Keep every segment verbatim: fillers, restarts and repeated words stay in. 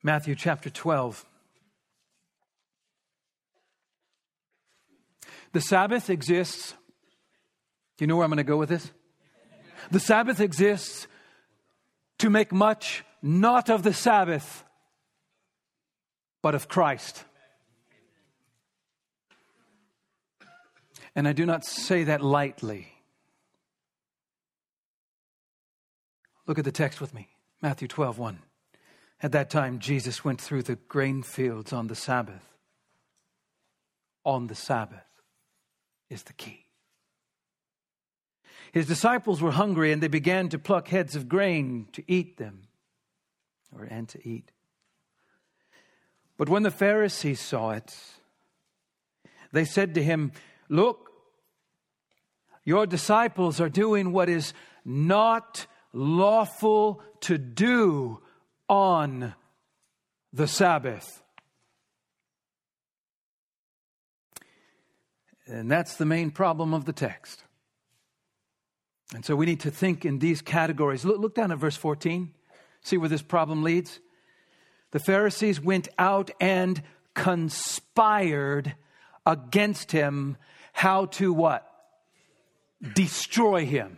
Matthew chapter twelve. The Sabbath exists. Do you know where I'm going to go with this? The Sabbath exists to make much not of the Sabbath, but of Christ. And I do not say that lightly. Look at the text with me. Matthew twelve one. At that time, Jesus went through the grain fields on the Sabbath. On the Sabbath is the key. His disciples were hungry, and they began to pluck heads of grain to eat them, or and to eat. But when the Pharisees saw it, they said to him, "Look, your disciples are doing what is not lawful to do on the Sabbath." And that's the main problem of the text. And so we need to think in these categories. Look, look down at verse fourteen. See where this problem leads. The Pharisees went out and conspired against him. How to what? Destroy him.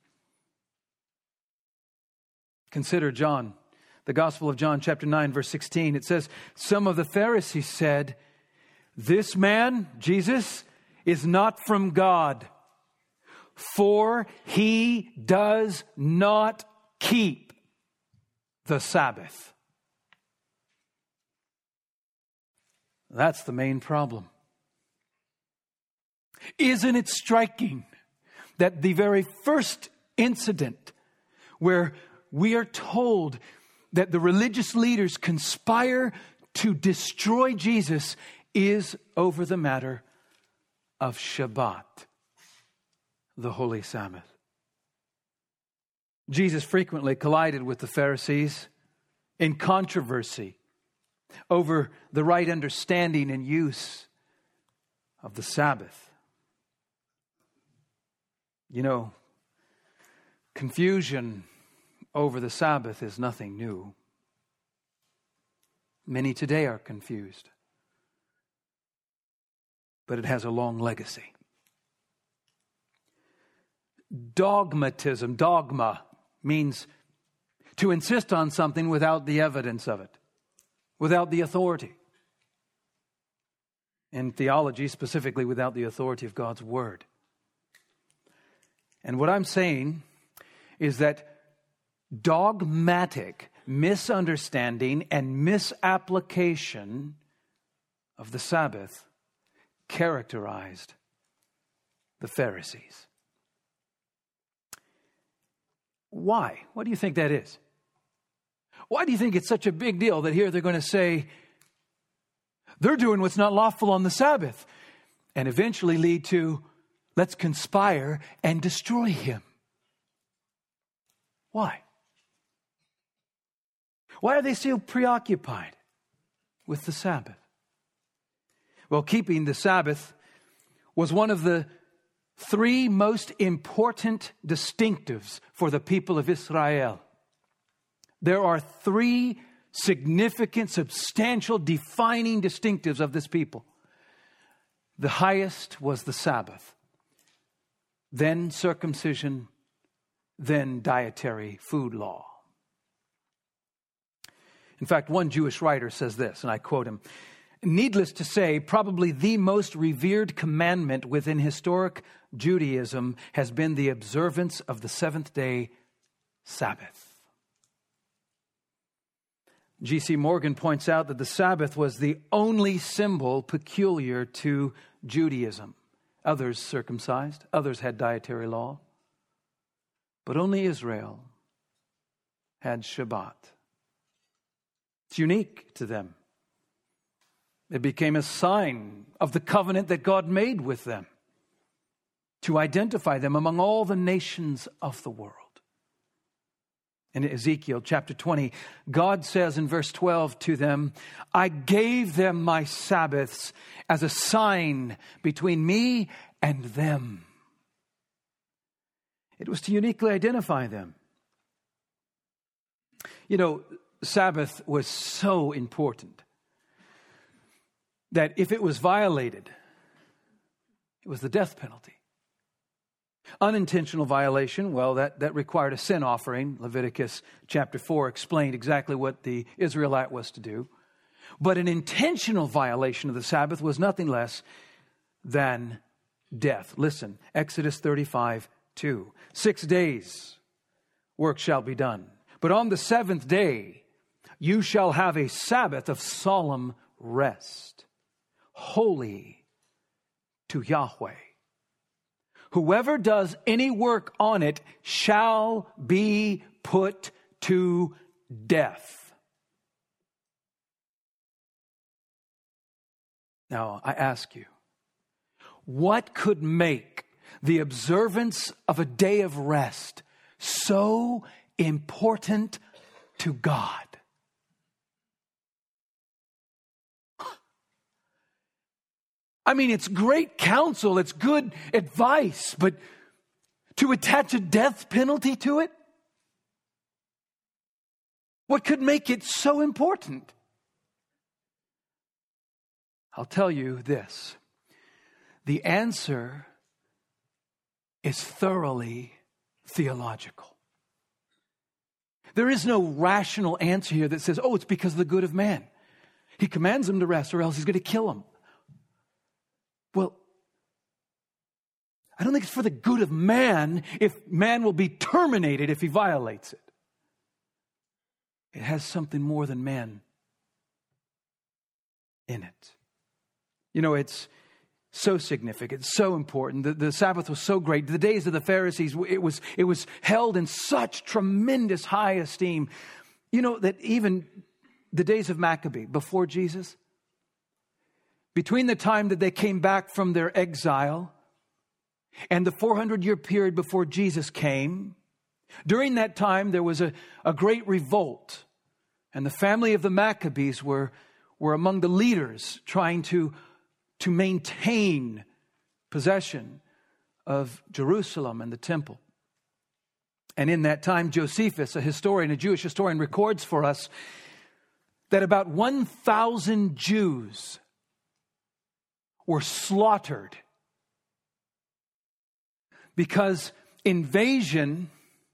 Consider John, the Gospel of John, chapter nine, verse sixteen. It says, some of the Pharisees said, "This man, Jesus, is not from God, for he does not keep the Sabbath." That's the main problem. Isn't it striking that the very first incident where we are told that the religious leaders conspire to destroy Jesus is over the matter of Shabbat, the Holy Sabbath? Jesus frequently collided with the Pharisees in controversy over the right understanding and use of the Sabbath. You know, confusion over the Sabbath is nothing new. Many today are confused, but it has a long legacy. Dogmatism, dogma, means to insist on something without the evidence of it, without the authority. In theology, specifically without the authority of God's Word. And what I'm saying is that dogmatic misunderstanding and misapplication of the Sabbath characterized the Pharisees. Why? What do you think that is? Why do you think it's such a big deal that here they're going to say they're doing what's not lawful on the Sabbath, and eventually lead to, let's conspire and destroy him? Why? Why are they so preoccupied with the Sabbath? Well, keeping the Sabbath was one of the three most important distinctives for the people of Israel. There are three significant, substantial, defining distinctives of this people. The highest was the Sabbath, then circumcision, then dietary food law. In fact, one Jewish writer says this, and I quote him, "Needless to say, probably the most revered commandment within historic Judaism has been the observance of the seventh-day Sabbath." G C Morgan points out that the Sabbath was the only symbol peculiar to Judaism. Others circumcised, others had dietary law, but only Israel had Shabbat. It's unique to them. It became a sign of the covenant that God made with them to identify them among all the nations of the world. In Ezekiel chapter twenty, God says in verse twelve to them, "I gave them my Sabbaths as a sign between me and them." It was to uniquely identify them. You know, Sabbath was so important that if it was violated, it was the death penalty. Unintentional violation, well, that, that required a sin offering. Leviticus chapter four explained exactly what the Israelite was to do. But an intentional violation of the Sabbath was nothing less than death. Listen, Exodus thirty-five two. Six days work shall be done. But on the seventh day you shall have a Sabbath of solemn rest, holy to Yahweh. Whoever does any work on it shall be put to death. Now, I ask you, what could make the observance of a day of rest so important to God? I mean, it's great counsel, it's good advice, but to attach a death penalty to it? What could make it so important? I'll tell you this. The answer is thoroughly theological. There is no rational answer here that says, oh, it's because of the good of man. He commands him to rest or else he's going to kill him. Well, I don't think it's for the good of man if man will be terminated if he violates it. It has something more than man in it. You know, it's so significant, so important. The, the Sabbath was so great. The days of the Pharisees, it was, it was held in such tremendous high esteem. You know, that even the days of Maccabee, before Jesus, between the time that they came back from their exile and the four hundred year period before Jesus came, during that time there was a, a great revolt. And the family of the Maccabees were, were among the leaders trying to, to maintain possession of Jerusalem and the temple. And in that time, Josephus, a historian, a Jewish historian, records for us that about one thousand Jews were slaughtered because invasion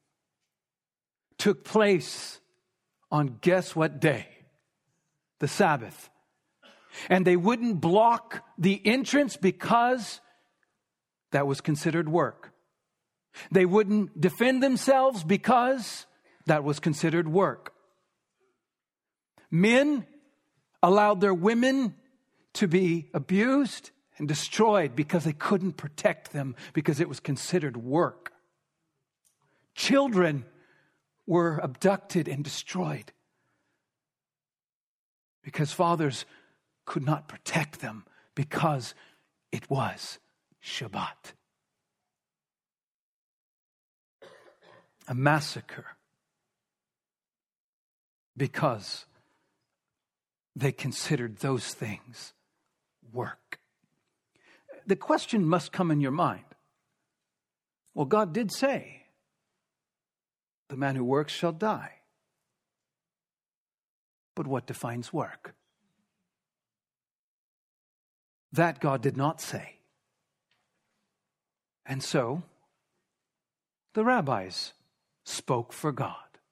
took place on guess what day? The Sabbath. And they wouldn't block the entrance because that was considered work. They wouldn't defend themselves because that was considered work. Men allowed their women to be abused and destroyed because they couldn't protect them because it was considered work. Children were abducted and destroyed because fathers could not protect them because it was Shabbat. A massacre because they considered those things work. The question must come in your mind. Well, God did say, the man who works shall die. But what defines work? That God did not say. And so, the rabbis spoke for God.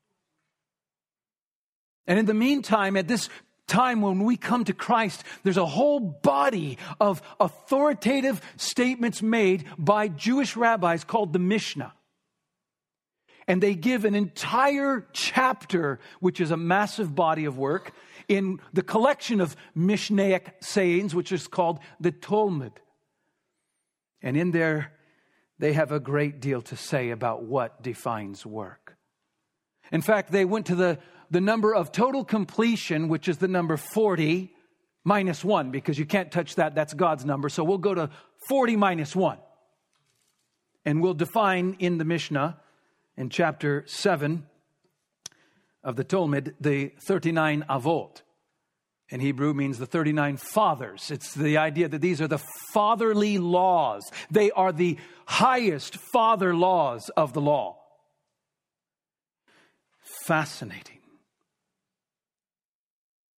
And in the meantime, at this time when we come to Christ, there's a whole body of authoritative statements made by Jewish rabbis called the Mishnah. And they give an entire chapter, which is a massive body of work, in the collection of Mishnaic sayings, which is called the Talmud. And in there, they have a great deal to say about what defines work. In fact, they went to the the number of total completion, which is the number forty minus one, because you can't touch that. That's God's number. So we'll go to forty minus one. And we'll define in the Mishnah, in chapter seven of the Talmud, the thirty-nine avot. In Hebrew means the thirty-nine fathers. It's the idea that these are the fatherly laws. They are the highest father laws of the law. Fascinating.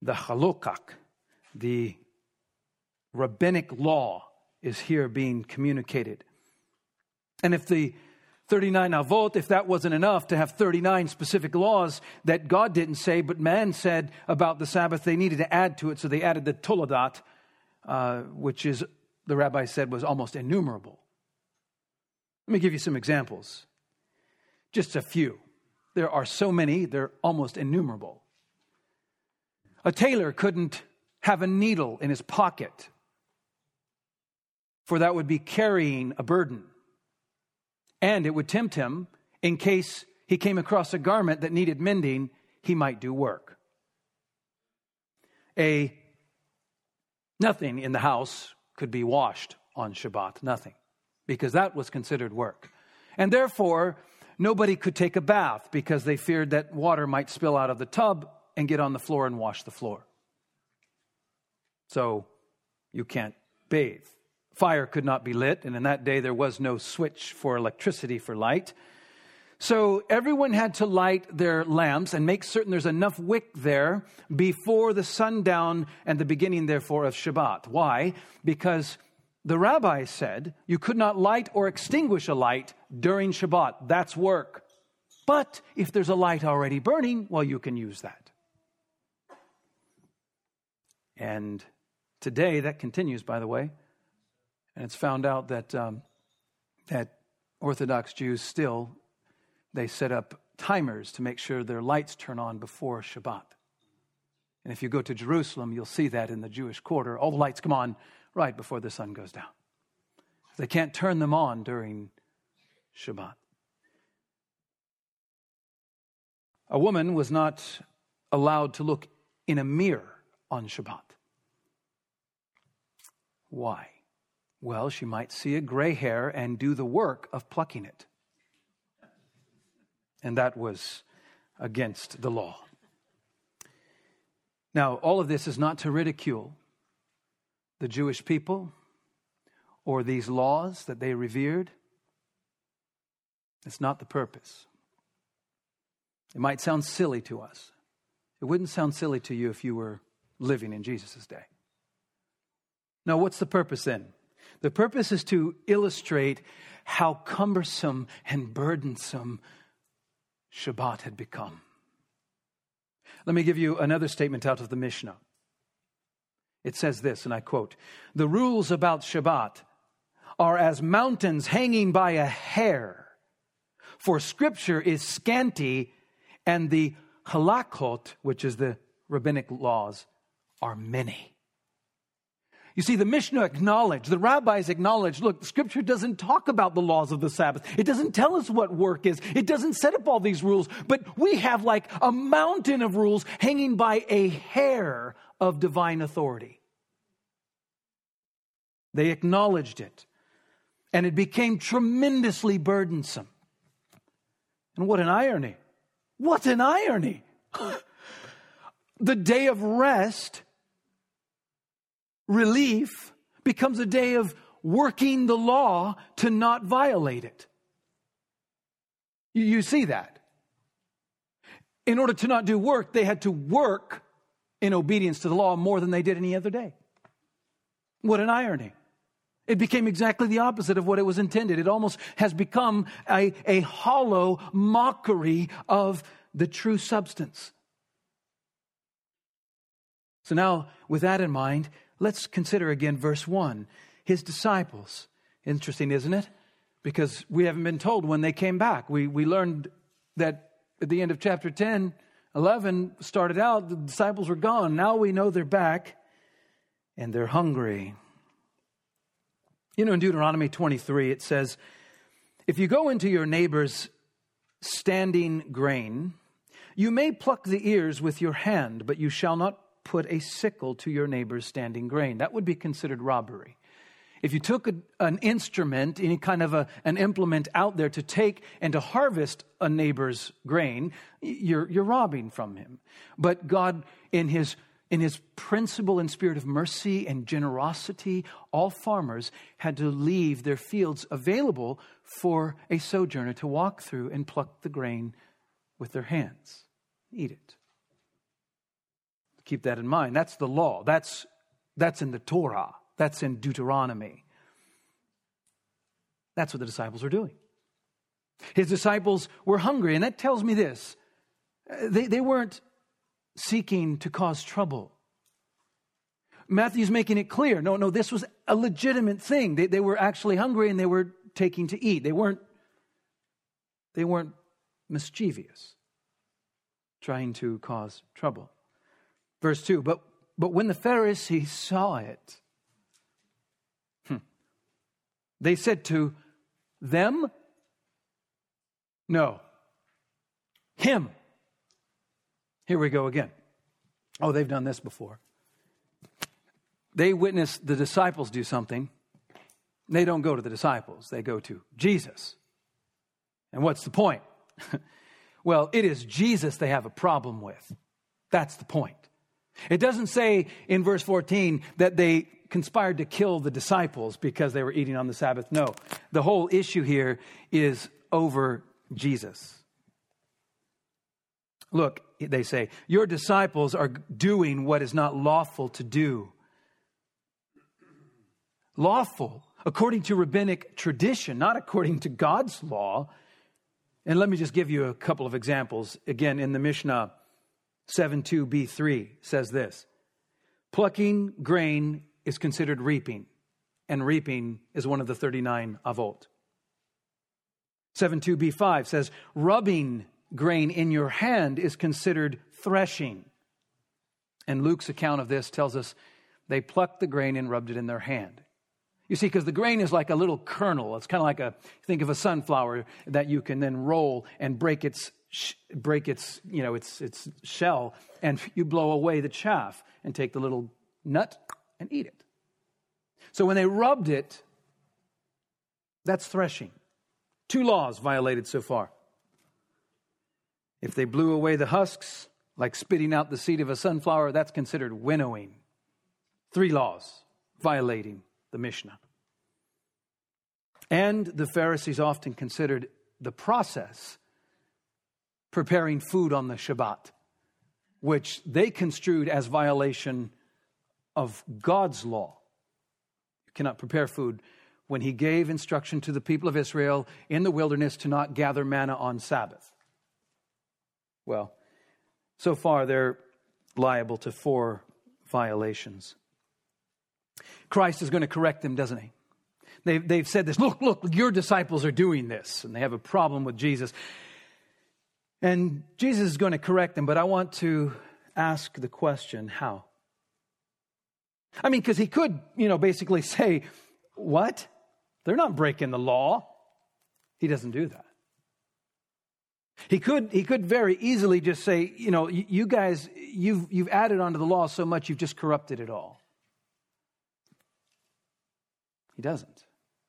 The halokak, the rabbinic law, is here being communicated. And if the thirty-nine avot, if that wasn't enough to have thirty-nine specific laws that God didn't say, but man said about the Sabbath, they needed to add to it. So they added the Toledat, uh, which is, the rabbi said, was almost innumerable. Let me give you some examples. Just a few. There are so many, they're almost innumerable. A tailor couldn't have a needle in his pocket, for that would be carrying a burden. And it would tempt him, in case he came across a garment that needed mending, he might do work. A nothing in the house could be washed on Shabbat, nothing, because that was considered work. And therefore, nobody could take a bath because they feared that water might spill out of the tub and get on the floor and wash the floor. So you can't bathe. Fire could not be lit, and in that day there was no switch for electricity for light. So everyone had to light their lamps and make certain there's enough wick there before the sundown and the beginning, therefore, of Shabbat. Why? Because the rabbi said you could not light or extinguish a light during Shabbat. That's work. But if there's a light already burning, well, you can use that. And today that continues, by the way. And it's found out that um, that Orthodox Jews still, they set up timers to make sure their lights turn on before Shabbat. And if you go to Jerusalem, you'll see that in the Jewish quarter. All the lights come on right before the sun goes down. They can't turn them on during Shabbat. A woman was not allowed to look in a mirror on Shabbat. Why? Well, she might see a gray hair and do the work of plucking it. And that was against the law. Now, all of this is not to ridicule the Jewish people or these laws that they revered. It's not the purpose. It might sound silly to us. It wouldn't sound silly to you if you were living in Jesus' day. Now, what's the purpose then? The purpose is to illustrate how cumbersome and burdensome Shabbat had become. Let me give you another statement out of the Mishnah. It says this, and I quote, "The rules about Shabbat are as mountains hanging by a hair, for Scripture is scanty, and the halakot, which is the rabbinic laws, are many." You see, the Mishnah acknowledged, the rabbis acknowledged, look, Scripture doesn't talk about the laws of the Sabbath. It doesn't tell us what work is. It doesn't set up all these rules. But we have like a mountain of rules hanging by a hair of divine authority. They acknowledged it. And it became tremendously burdensome. And what an irony. What an irony. The day of rest, relief, becomes a day of working the law to not violate it. You, you see that. In order to not do work, they had to work in obedience to the law more than they did any other day. What an irony. It became exactly the opposite of what it was intended. It almost has become a, a hollow mockery of the true substance. So now, with that in mind, let's consider again verse one. His disciples. Interesting, isn't it? Because we haven't been told when they came back. We we learned that at the end of chapter ten, eleven started out, the disciples were gone. Now we know they're back and they're hungry. You know, in Deuteronomy twenty-three, it says, if you go into your neighbor's standing grain, you may pluck the ears with your hand, but you shall not put a sickle to your neighbor's standing grain. That would be considered robbery. If you took a, an instrument, any kind of a, an implement out there to take and to harvest a neighbor's grain, you're, you're robbing from him. But God, in his, in his principle and spirit of mercy and generosity, all farmers had to leave their fields available for a sojourner to walk through and pluck the grain with their hands, eat it. Keep that in mind. That's the law. That's, that's in the Torah. That's in Deuteronomy. That's what the disciples are doing. His disciples were hungry, and that tells me this. They, they weren't seeking to cause trouble. Matthew's making it clear. No, no, this was a legitimate thing. They, they were actually hungry and they were taking to eat. They weren't, they weren't mischievous, trying to cause trouble. Verse two, but, but when the Pharisees saw it, hmm, they said to them, no, him. Here we go again. Oh, they've done this before. They witness the disciples do something. They don't go to the disciples. They go to Jesus. And what's the point? Well, it is Jesus they have a problem with. That's the point. It doesn't say in verse fourteen that they conspired to kill the disciples because they were eating on the Sabbath. No, the whole issue here is over Jesus. Look, they say, your disciples are doing what is not lawful to do. Lawful, according to rabbinic tradition, not according to God's law. And let me just give you a couple of examples. Again, in the Mishnah, seven two b three says this. Plucking grain is considered reaping, and reaping is one of the thirty-nine avot. seven two b five says, rubbing grain in your hand is considered threshing. And Luke's account of this tells us they plucked the grain and rubbed it in their hand. You see, because the grain is like a little kernel. It's kind of like a, think of a sunflower that you can then roll and break its, break its, you know, its, its shell, and you blow away the chaff and take the little nut and eat it. So when they rubbed it, that's threshing. Two laws violated so far. If they blew away the husks, like spitting out the seed of a sunflower, that's considered winnowing. Three laws violating the Mishnah. And the Pharisees often considered the process preparing food on the Shabbat, which they construed as violation of God's law. You cannot prepare food when he gave instruction to the people of Israel in the wilderness to not gather manna on Sabbath. Well, so far they're liable to four violations. Christ is going to correct them, doesn't he? They've, they've said this, look, look, your disciples are doing this, and they have a problem with Jesus. And Jesus is going to correct them, but I want to ask the question, how? I mean, because he could, you know, basically say, what? They're not breaking the law. He doesn't do that. He could, he could very easily just say, you know, you guys, you've, you've added onto the law so much, you've just corrupted it all. He doesn't.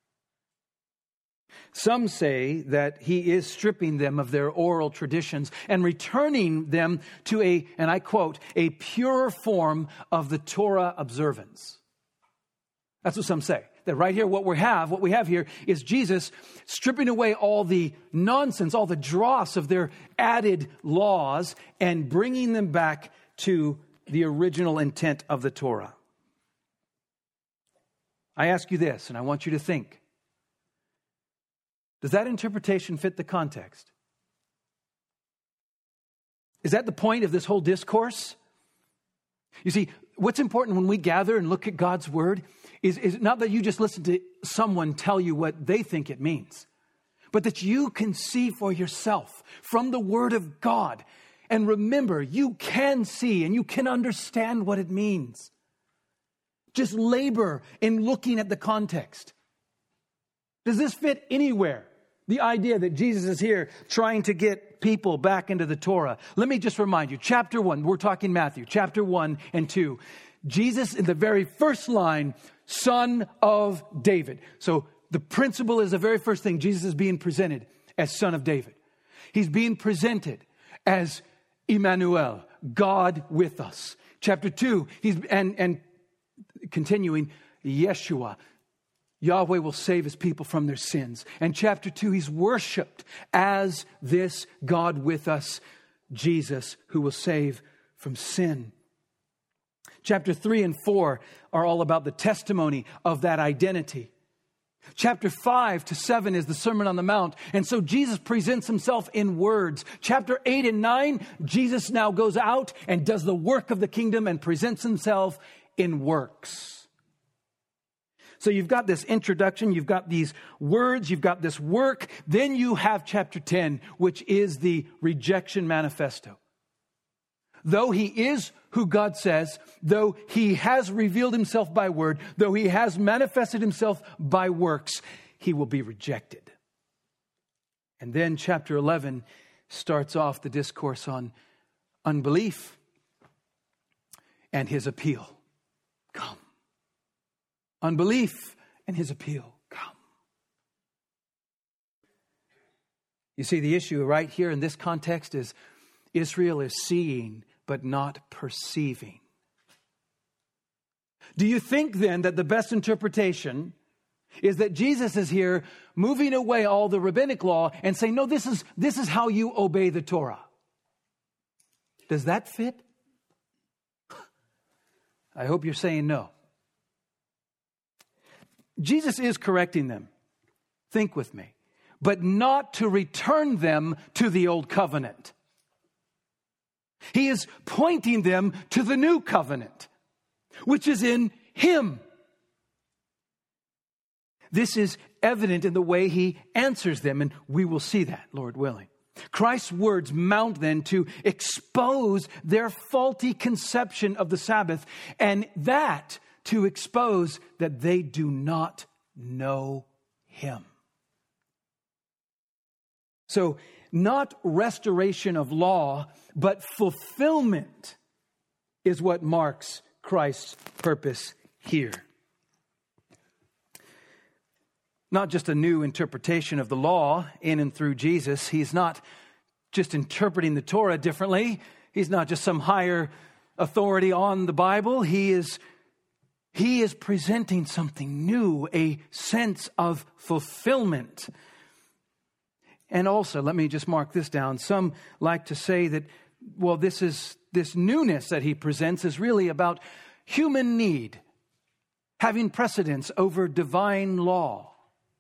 Some say that he is stripping them of their oral traditions and returning them to a, and I quote, a pure form of the Torah observance. That's what some say. That right here, what we have, what we have here is Jesus stripping away all the nonsense, all the dross of their added laws and bringing them back to the original intent of the Torah. I ask you this, and I want you to think. Does that interpretation fit the context? Is that the point of this whole discourse? You see, what's important when we gather and look at God's word is, is not that you just listen to someone tell you what they think it means, but that you can see for yourself from the word of God. And remember, you can see and you can understand what it means. Just labor in looking at the context. Does this fit anywhere? The idea that Jesus is here trying to get people back into the Torah. Let me just remind you, chapter one, we're talking Matthew, chapter one and two. Jesus, in the very first line, son of David. So the principle is the very first thing. Jesus is being presented as son of David. He's being presented as Emmanuel, God with us. Chapter two, he's and and continuing, Yeshua, Yahweh will save his people from their sins. And chapter two, he's worshipped as this God with us, Jesus, who will save from sin. Chapter three and four are all about the testimony of that identity. Chapter five to seven is the Sermon on the Mount. And so Jesus presents himself in words. Chapter eight and nine, Jesus now goes out and does the work of the kingdom and presents himself in works. So you've got this introduction, you've got these words, you've got this work. Then you have chapter ten, which is the rejection manifesto. Though he is who God says, though he has revealed himself by word, though he has manifested himself by works, he will be rejected. And then chapter eleven starts off the discourse on unbelief and his appeal. Come. Unbelief and his appeal. Come. You see, the issue right here in this context is Israel is seeing but not perceiving. Do you think then that the best interpretation is that Jesus is here moving away all the rabbinic law and saying, no, this is, this is how you obey the Torah? Does that fit? I hope you're saying no. Jesus is correcting them. Think with me. But not to return them to the old covenant. He is pointing them to the new covenant, which is in him. This is evident in the way he answers them, and we will see that, Lord willing. Christ's words mount then to expose their faulty conception of the Sabbath, and that to expose that they do not know him. So, not restoration of law, but fulfillment is what marks Christ's purpose here. Not just a new interpretation of the law in and through Jesus. He's not just interpreting the Torah differently. He's not just some higher authority on the Bible. He is, he is presenting something new, a sense of fulfillment. And also, let me just mark this down. Some like to say that, well, this is this newness that he presents is really about human need having precedence over divine law.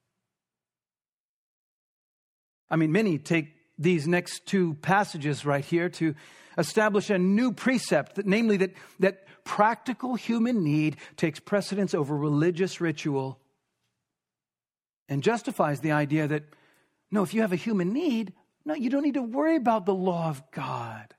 I mean, many take these next two passages right here to establish a new precept, that, namely that, that practical human need takes precedence over religious ritual, and justifies the idea that, no, if you have a human need, no, you don't need to worry about the law of God.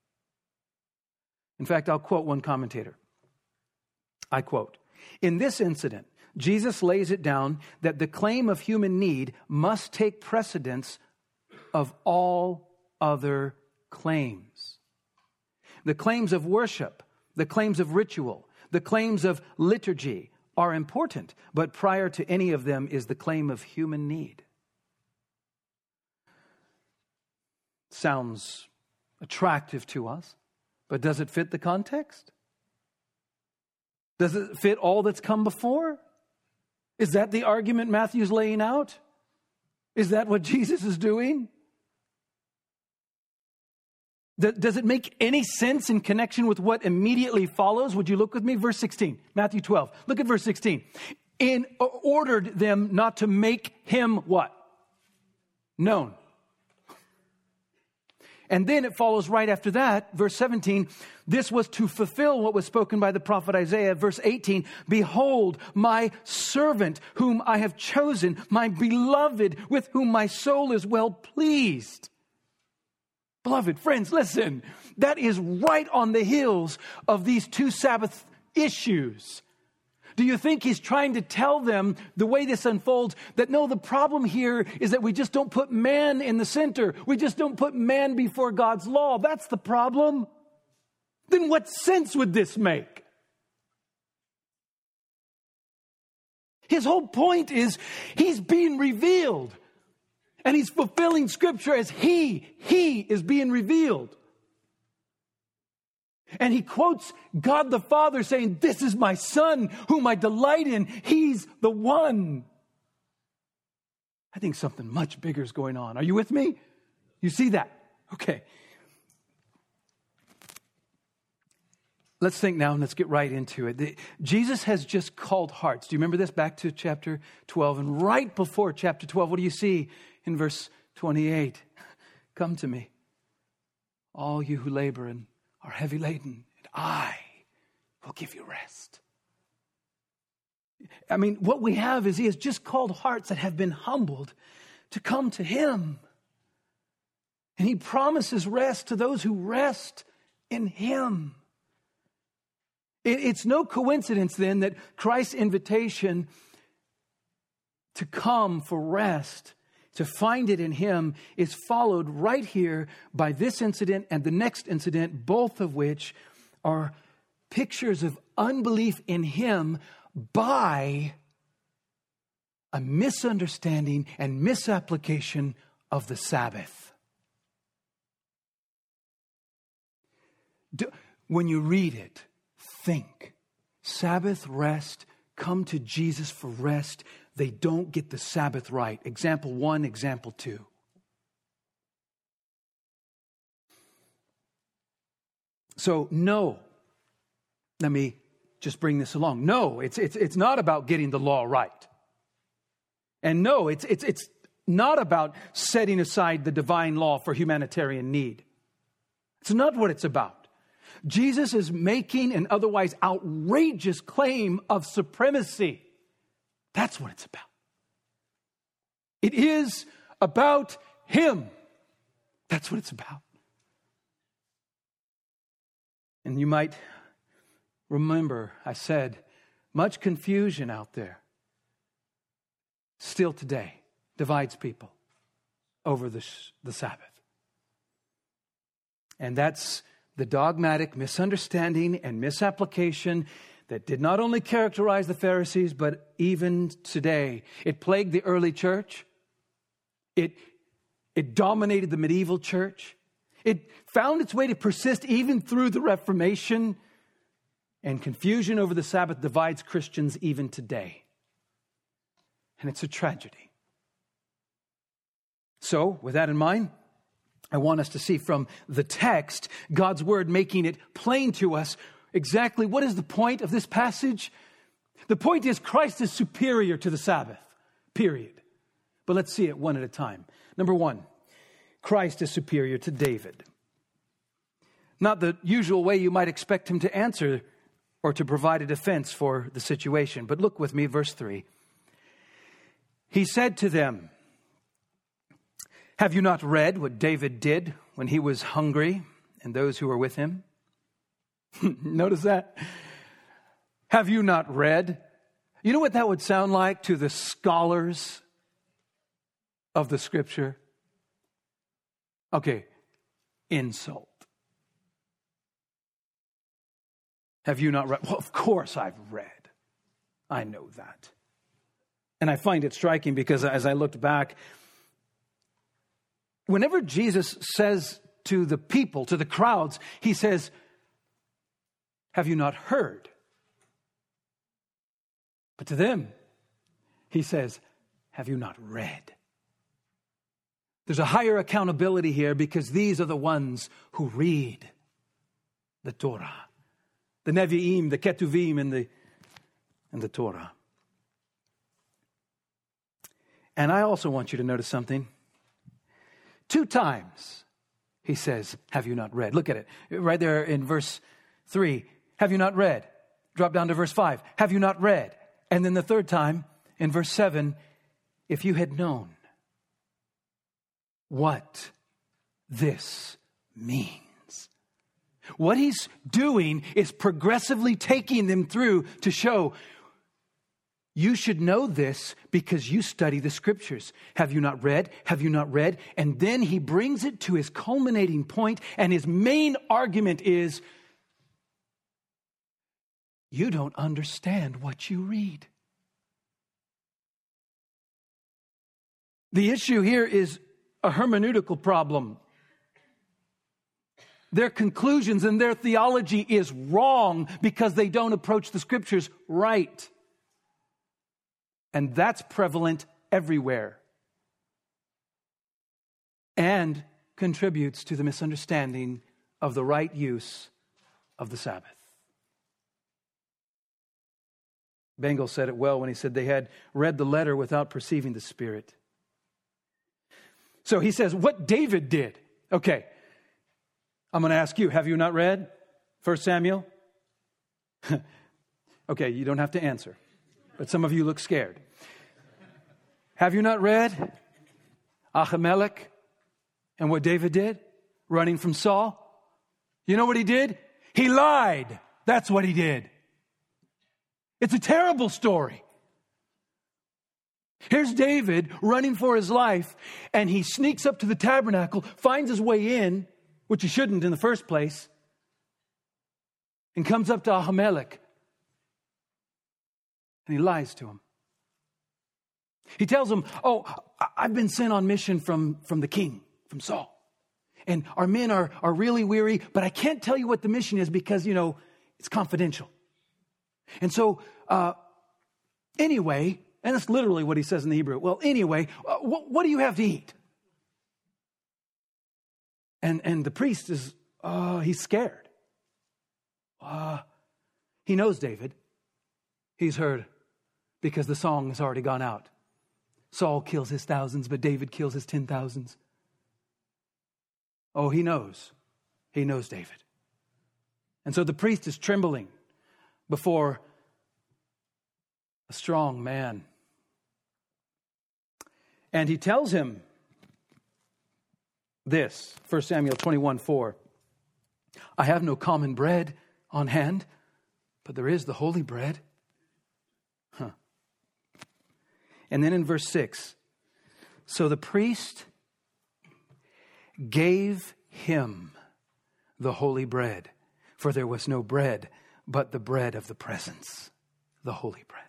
In fact, I'll quote one commentator. I quote, "In this incident, Jesus lays it down that the claim of human need must take precedence of all other claims. The claims of worship, the claims of ritual, the claims of liturgy are important, but prior to any of them is the claim of human need." Sounds attractive to us, but does it fit the context? Does it fit all that's come before? Is that the argument Matthew's laying out? Is that what Jesus is doing? Does it make any sense in connection with what immediately follows? Would you look with me? Verse sixteen, Matthew twelve. Look at verse sixteen. In ordered them not to make him what? Known. And then it follows right after that, verse seventeen, this was to fulfill what was spoken by the prophet Isaiah. Verse eighteen, behold, my servant whom I have chosen, my beloved with whom my soul is well pleased. Beloved friends, listen, that is right on the heels of these two Sabbath issues. Do you think he's trying to tell them, the way this unfolds, that no, the problem here is that we just don't put man in the center. We just don't put man before God's law. That's the problem. Then what sense would this make? His whole point is he's being revealed. And he's fulfilling Scripture as he, he is being revealed. And he quotes God the Father saying, this is my Son whom I delight in. He's the one. I think something much bigger is going on. Are you with me? You see that? Okay. let's think now and let's get right into it. The, Jesus has just called hearts. Do you remember this? Back to chapter twelve. And right before chapter twelve, what do you see in verse twenty-eight? Come to me, all you who labor and are heavy laden, and I will give you rest. I mean, what we have is he has just called hearts that have been humbled to come to him. And he promises rest to those who rest in him. It, it's no coincidence then that Christ's invitation to come for rest, to find it in him, is followed right here by this incident and the next incident, both of which are pictures of unbelief in him by a misunderstanding and misapplication of the Sabbath. Do, when you read it, think, Sabbath rest, come to Jesus for rest. They don't get the Sabbath right. Example one, example two. So, no, let me just bring this along. No, it's it's it's not about getting the law right. And no, it's it's it's not about setting aside the divine law for humanitarian need. It's not what it's about. Jesus is making an otherwise outrageous claim of supremacy. That's what it's about. It is about him. That's what it's about. And you might remember, I said, much confusion out there still today divides people over the, the Sabbath. And that's the dogmatic misunderstanding and misapplication that did not only characterize the Pharisees, but even today. It plagued the early church. It, it dominated the medieval church. It found its way to persist even through the Reformation. And confusion over the Sabbath divides Christians even today. And it's a tragedy. So, with that in mind, I want us to see from the text, God's word making it plain to us exactly what is the point of this passage. The point is Christ is superior to the Sabbath, period. But let's see it one at a time. Number one, Christ is superior to David. Not the usual way you might expect him to answer or to provide a defense for the situation. But look with me, verse three. He said to them, have you not read what David did when he was hungry and those who were with him? Notice that. Have you not read? You know what that would sound like to the scholars of the scripture? Okay, insult. Have you not read? Well, of course I've read. I know that. And I find it striking because as I looked back, whenever Jesus says to the people, to the crowds, he says, have you not heard? But to them, he says, have you not read? There's a higher accountability here because these are the ones who read the Torah. The Nevi'im, the Ketuvim, and the, and the Torah. And I also want you to notice something. Two times he says, have you not read? Look at it. Right there in verse three. Have you not read? Drop down to verse five. Have you not read? And then the third time in verse seven, if you had known what this means. What he's doing is progressively taking them through to show you should know this because you study the scriptures. Have you not read? Have you not read? And then he brings it to his culminating point, and his main argument is, you don't understand what you read. The issue here is a hermeneutical problem. Their conclusions and their theology is wrong because they don't approach the scriptures right. And that's prevalent everywhere. And contributes to the misunderstanding of the right use of the Sabbath. Bengel said it well when he said they had read the letter without perceiving the Spirit. So he says, what David did. Okay, I'm going to ask you, have you not read First Samuel? Okay, you don't have to answer, but some of you look scared. Have you not read Ahimelech and what David did, running from Saul? You know what he did? He lied. That's what he did. It's a terrible story. Here's David running for his life, and he sneaks up to the tabernacle, finds his way in, which he shouldn't in the first place, and comes up to Ahimelech, and he lies to him. He tells him, oh, I've been sent on mission from, from the king, from Saul. And our men are, are really weary, but I can't tell you what the mission is because, you know, it's confidential. And so, uh, anyway, and that's literally what he says in the Hebrew. Well, anyway, uh, what, what do you have to eat? And and the priest is, uh, he's scared. Uh, he knows David. He's heard because the song has already gone out. Saul kills his thousands, but David kills his ten thousands. Oh, he knows. He knows David. And so the priest is trembling before a strong man. And he tells him this, First Samuel twenty-one four. I have no common bread on hand, but there is the holy bread. Huh. And then in verse six, so the priest gave him the holy bread, for there was no bread but the bread of the presence, the holy bread.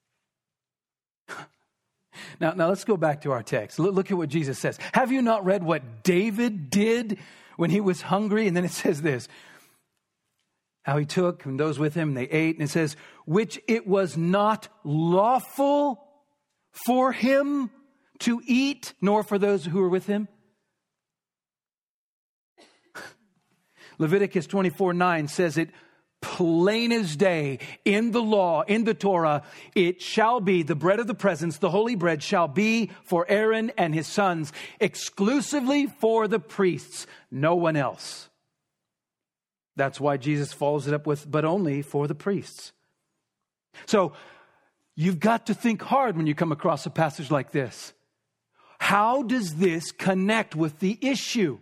Now, now let's go back to our text. Look at what Jesus says. Have you not read what David did when he was hungry? And then it says this, how he took and those with him, and they ate. And it says, which it was not lawful for him to eat, nor for those who were with him. Leviticus twenty-four nine says it plain as day in the law, in the Torah, it shall be the bread of the presence, the holy bread shall be for Aaron and his sons, exclusively for the priests, no one else. That's why Jesus follows it up with, but only for the priests. So you've got to think hard when you come across a passage like this. How does this connect with the issue?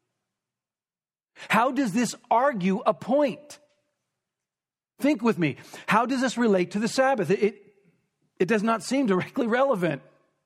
How does this argue a point? Think with me. How does this relate to the Sabbath? It, it, it does not seem directly relevant.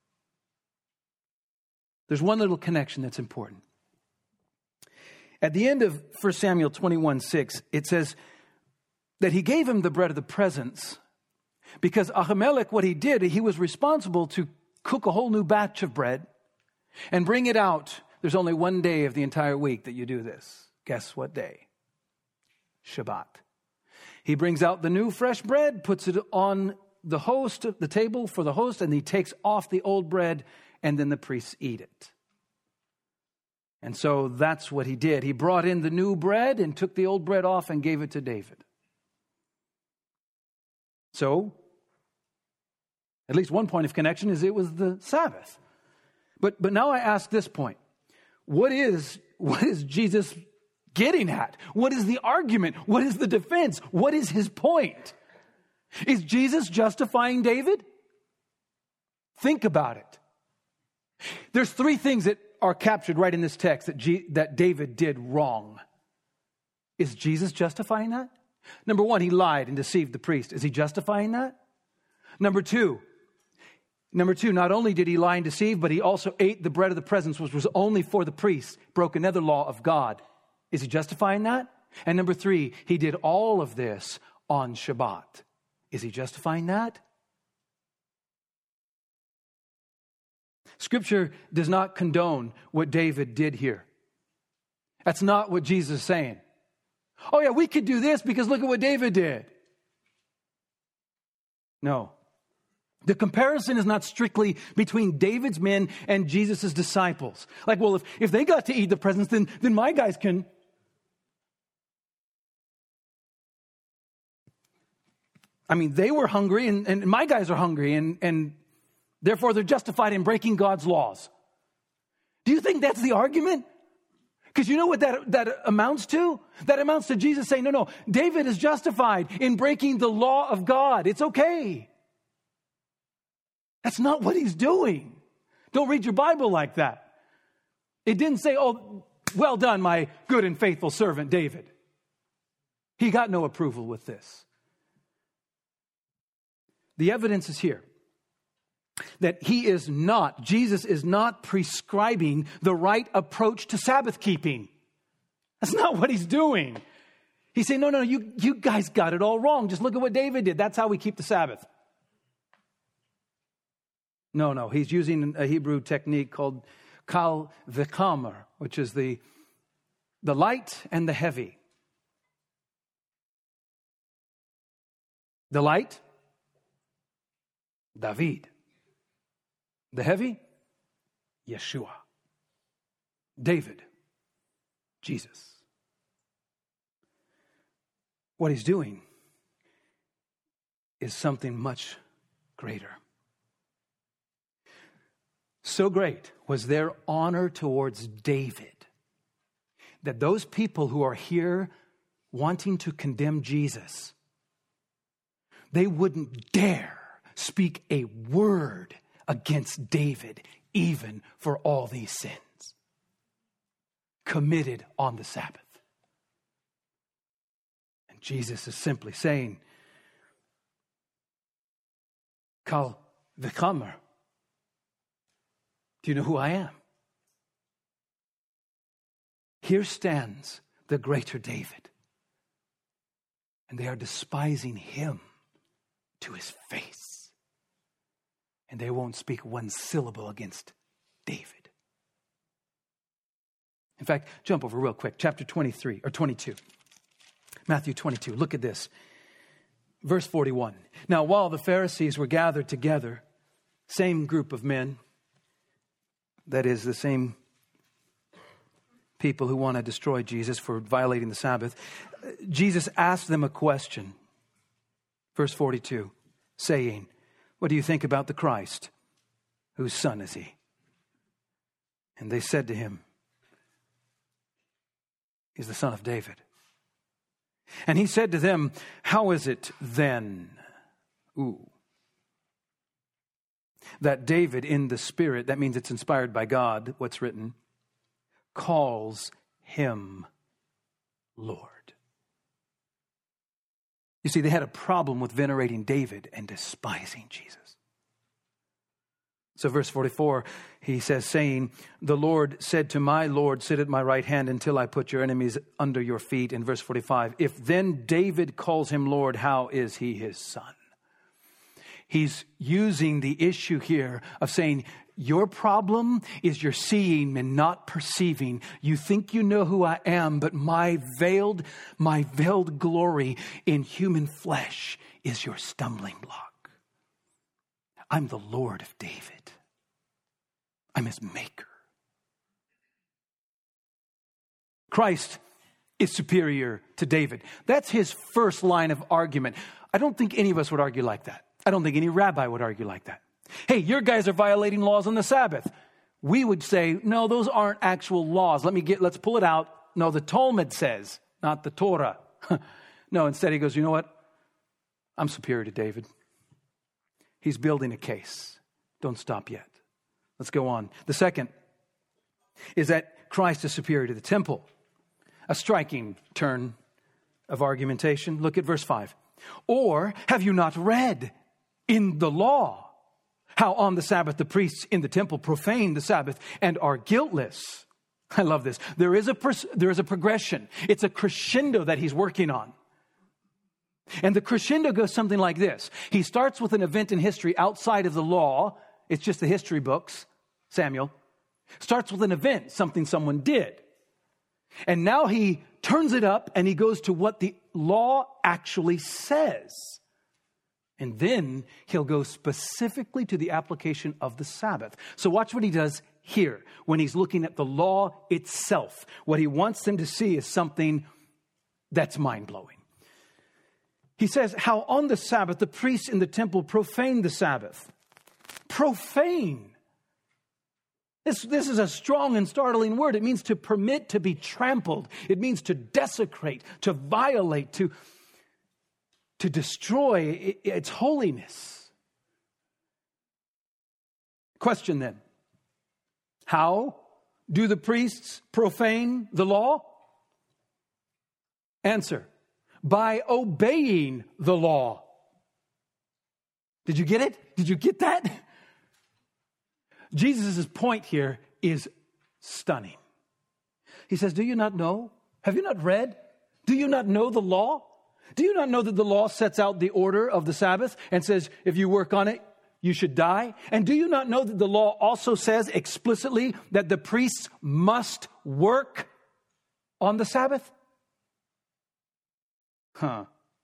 There's one little connection that's important. At the end of First Samuel twenty-one six, it says that he gave him the bread of the presence because Ahimelech, what he did, he was responsible to cook a whole new batch of bread and bring it out. There's only one day of the entire week that you do this. Guess what day? Shabbat. He brings out the new fresh bread, puts it on the host, the table for the host, and he takes off the old bread, and then the priests eat it. And so that's what he did. He brought in the new bread and took the old bread off and gave it to David. So, at least one point of connection is it was the Sabbath. But but now I ask this point. What is what is Jesus getting at? What is the argument? What is the defense? What is his point? Is Jesus justifying David? Think about it. There's three things that are captured right in this text that, G- that David did wrong. Is Jesus justifying that? Number one, he lied and deceived the priest. Is he justifying that? Number two, Number two, not only did he lie and deceive, but he also ate the bread of the presence, which was only for the priests, broke another law of God. Is he justifying that? And number three, he did all of this on Shabbat. Is he justifying that? Scripture does not condone what David did here. That's not what Jesus is saying. Oh yeah, we could do this because look at what David did. No. The comparison is not strictly between David's men and Jesus' disciples. Like, well, if, if they got to eat the presence, then, then my guys can. I mean, they were hungry, and, and my guys are hungry, and, and therefore they're justified in breaking God's laws. Do you think that's the argument? Because you know what that, that amounts to? That amounts to Jesus saying, no, no, David is justified in breaking the law of God. It's okay. That's not what he's doing. Don't read your Bible like that. It didn't say, oh, well done, my good and faithful servant David. He got no approval with this. The evidence is here that he is not, Jesus is not prescribing the right approach to Sabbath keeping. That's not what he's doing. He's saying, no, no, you, you guys got it all wrong. Just look at what David did. That's how we keep the Sabbath. No, no, he's using a Hebrew technique called kal v'chomer, which is the, the light and the heavy. The light, David. The heavy, Yeshua. David, Jesus. What he's doing is something much greater. So great was their honor towards David that those people who are here wanting to condemn Jesus, they wouldn't dare speak a word against David, even for all these sins committed on the Sabbath. And Jesus is simply saying, Kal v'chomer. Do you know who I am? Here stands the greater David, and they are despising him to his face. And they won't speak one syllable against David. In fact, jump over real quick. Chapter twenty-three or twenty-two. Matthew twenty-two. Look at this. Verse forty-one. Now, while the Pharisees were gathered together, same group of men, that is the same people who want to destroy Jesus for violating the Sabbath, Jesus asked them a question. Verse forty-two, saying, what do you think about the Christ? Whose son is he? And they said to him, he's the son of David. And he said to them, how is it then, ooh, that David in the Spirit, that means it's inspired by God, what's written, calls him Lord. You see, they had a problem with venerating David and despising Jesus. So verse forty-four, he says, saying, the Lord said to my Lord, sit at my right hand until I put your enemies under your feet. In verse forty-five, if then David calls him Lord, how is he his son? He's using the issue here of saying, your problem is you're seeing and not perceiving. You think you know who I am, but my veiled, my veiled glory in human flesh is your stumbling block. I'm the Lord of David. I'm his maker. Christ is superior to David. That's his first line of argument. I don't think any of us would argue like that. I don't think any rabbi would argue like that. Hey, your guys are violating laws on the Sabbath. We would say, no, those aren't actual laws. Let me get, let's pull it out. No, the Talmud says, not the Torah. No, instead he goes, you know what? I'm superior to David. He's building a case. Don't stop yet. Let's go on. The second is that Christ is superior to the temple. A striking turn of argumentation. Look at verse five. Or have you not read in the law how on the Sabbath the priests in the temple profane the Sabbath and are guiltless? I love this. There is a pers- there is a progression. It's a crescendo that he's working on. And the crescendo goes something like this. He starts with an event in history outside of the law. It's just the history books, Samuel. Starts with an event, something someone did. And now he turns it up and he goes to what the law actually says. And then he'll go specifically to the application of the Sabbath. So watch what he does here when he's looking at the law itself. What he wants them to see is something that's mind-blowing. He says how on the Sabbath the priests in the temple profaned the Sabbath. Profane. This, this is a strong and startling word. It means to permit to be trampled. It means to desecrate, to violate, to, to destroy its holiness. Question then. How do the priests profane the law? Answer. By obeying the law. Did you get it? Did you get that? Jesus' point here is stunning. He says, do you not know? Have you not read? Do you not know the law? Do you not know that the law sets out the order of the Sabbath and says, if you work on it, you should die? And do you not know that the law also says explicitly that the priests must work on the Sabbath? Huh.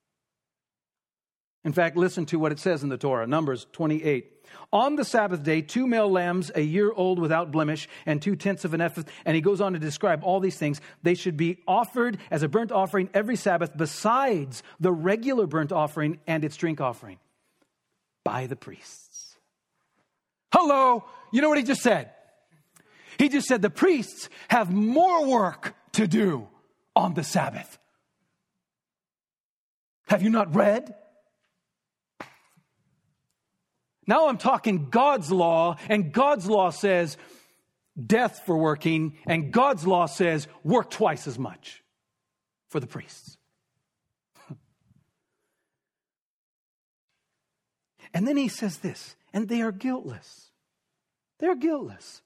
In fact, listen to what it says in the Torah, Numbers twenty-eight. On the Sabbath day, two male lambs, a year old without blemish, and two tenths of an ephah. And he goes on to describe all these things. They should be offered as a burnt offering every Sabbath besides the regular burnt offering and its drink offering by the priests. Hello. You know what he just said? He just said the priests have more work to do on the Sabbath. Have you not read? Now I'm talking God's law, and God's law says death for working, and God's law says work twice as much for the priests. And then he says this, and they are guiltless. They're guiltless.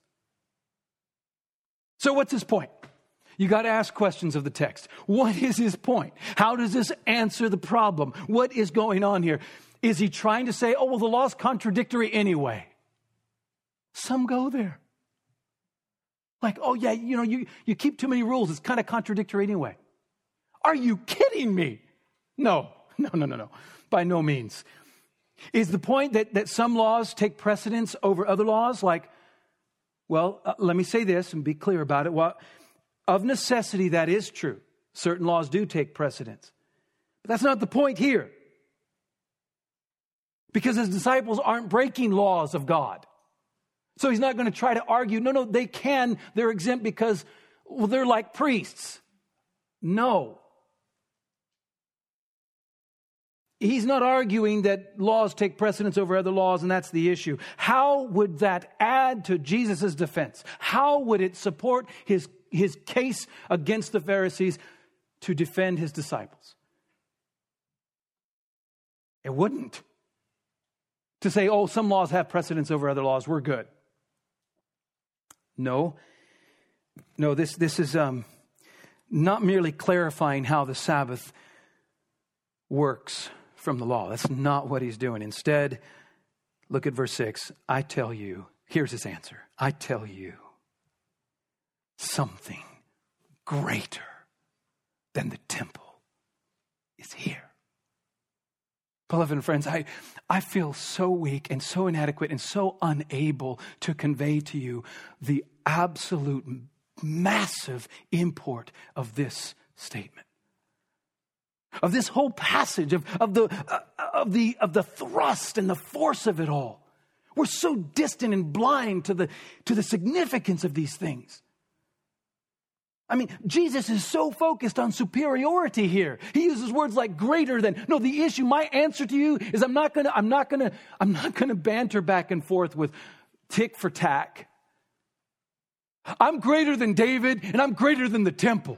So what's his point? You got to ask questions of the text. What is his point? How does this answer the problem? What is going on here? Is he trying to say, oh, well, the law's contradictory anyway? Some go there. Like, oh, yeah, you know, you, you keep too many rules. It's kind of contradictory anyway. Are you kidding me? No, no, no, no, no. By no means. Is the point that, that some laws take precedence over other laws? Like, well, uh, let me say this and be clear about it. Well, of necessity, that is true. Certain laws do take precedence. But that's not the point here. Because his disciples aren't breaking laws of God. So he's not going to try to argue, no, no, they can, they're exempt because, well, they're like priests. No. He's not arguing that laws take precedence over other laws, and that's the issue. How would that add to Jesus' defense? How would it support his, his case against the Pharisees to defend his disciples? It wouldn't. To say, oh, some laws have precedence over other laws, we're good. No. No, this, this is um, not merely clarifying how the Sabbath works from the law. That's not what he's doing. Instead, look at verse six. I tell you, here's his answer. I tell you, something greater than the temple is here. Beloved friends, I, I feel so weak and so inadequate and so unable to convey to you the absolute massive import of this statement. Of this whole passage, of, of, the, uh, of, the, of the thrust and the force of it all. We're so distant and blind to the, to the significance of these things. I mean, Jesus is so focused on superiority here. He uses words like greater than. No, the issue, my answer to you is I'm not gonna, I'm not gonna, I'm not gonna banter back and forth with tick for tack. I'm greater than David and I'm greater than the temple.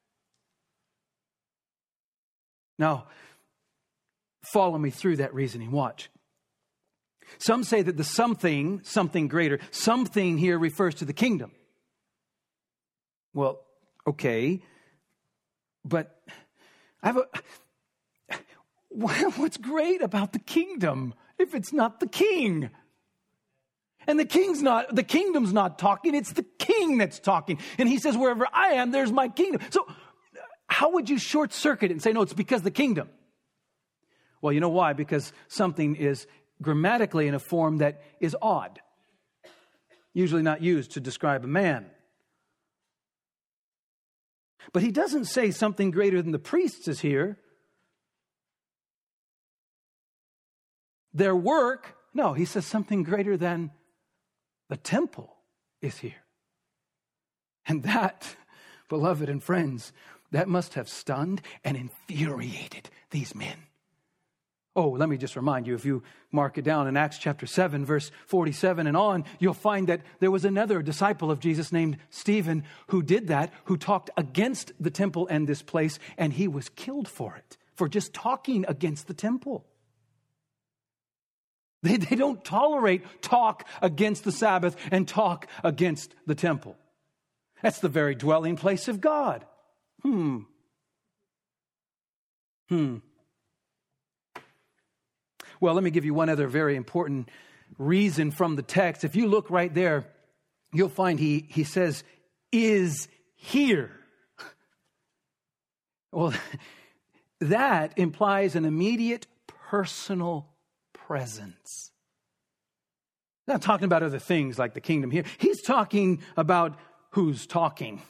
Now, follow me through that reasoning. Watch. Some say that the something, something greater, something here refers to the kingdom. Well, okay, but I have a, what's great about the kingdom if it's not the king? And the king's not, the kingdom's not talking, it's the king that's talking. And he says, wherever I am, there's my kingdom. So how would you short circuit it and say, no, it's because the kingdom? Well, you know why? Because something is grammatically in a form that is odd, usually not used to describe a man. But he doesn't say something greater than the priests is here. their work. No, he says something greater than the temple is here. And that, beloved and friends, that must have stunned and infuriated these men. Oh, let me just remind you, if you mark it down in Acts chapter seven, verse forty-seven and on, you'll find that there was another disciple of Jesus named Stephen who did that, who talked against the temple and this place, and he was killed for it, for just talking against the temple. They, they don't tolerate talk against the Sabbath and talk against the temple. That's the very dwelling place of God. Hmm. Hmm. Well, let me give you one other very important reason from the text. If you look right there, you'll find he, he says, is here. Well, that implies an immediate personal presence. He's not talking about other things like the kingdom here. He's talking about who's talking.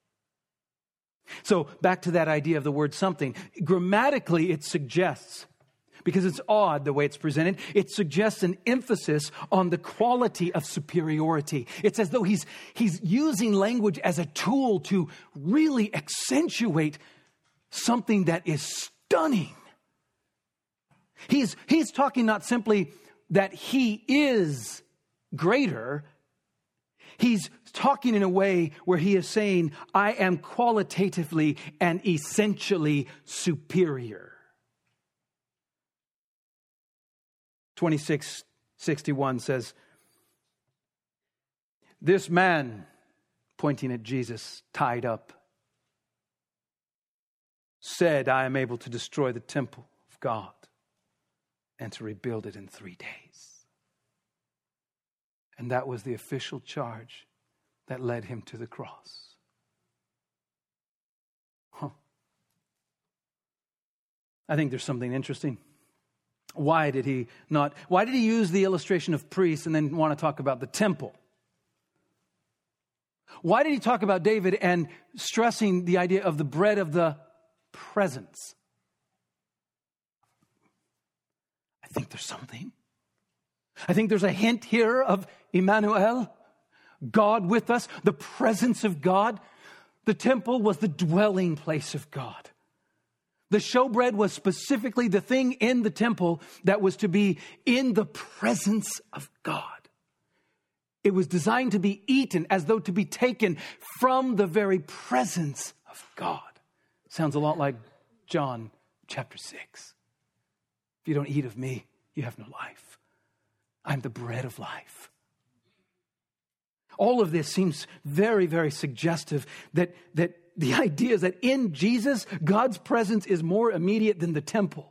So back to that idea of the word something. Grammatically, it suggests, because it's odd the way it's presented, it suggests an emphasis on the quality of superiority. It's as though he's, he's using language as a tool to really accentuate something that is stunning. He's, he's talking not simply that he is greater. He's talking in a way where he is saying, I am qualitatively and essentially superior. twenty-six sixty-one says, this man, pointing at Jesus, tied up, said, I am able to destroy the temple of God and to rebuild it in three days. And that was the official charge that led him to the cross. Huh. I think there's something interesting. Why did he not, why did he use the illustration of priests and then want to talk about the temple? Why did he talk about David and stressing the idea of the bread of the presence? I think there's something. I think there's a hint here of Emmanuel, God with us, the presence of God. The temple was the dwelling place of God. The showbread was specifically the thing in the temple that was to be in the presence of God. It was designed to be eaten as though to be taken from the very presence of God. Sounds a lot like John chapter six. If you don't eat of me, you have no life. I'm the bread of life. All of this seems very, very suggestive that, that the idea is that in Jesus, God's presence is more immediate than the temple.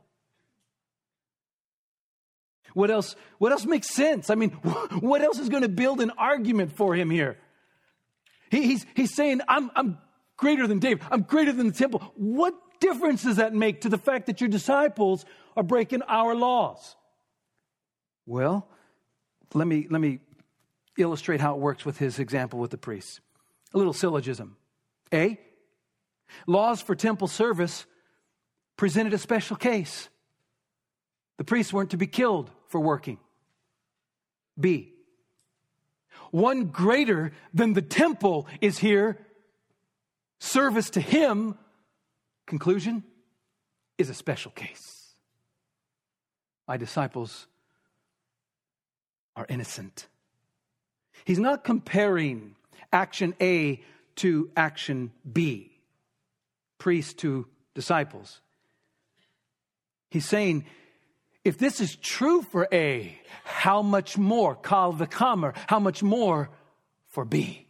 What else, what else makes sense? I mean, what else is going to build an argument for him here? He, he's, he's saying, I'm, I'm greater than David. I'm greater than the temple. What difference does that make to the fact that your disciples are breaking our laws? Well, let me, let me illustrate how it works with his example with the priests. A little syllogism. A, laws for temple service presented a special case. The priests weren't to be killed for working. B, one greater than the temple is here. Service to him, conclusion, is a special case. My disciples are innocent. He's not comparing action A to action B, priest to disciples. He's saying, if this is true for A, how much more, kal v'kamer, how much more for B?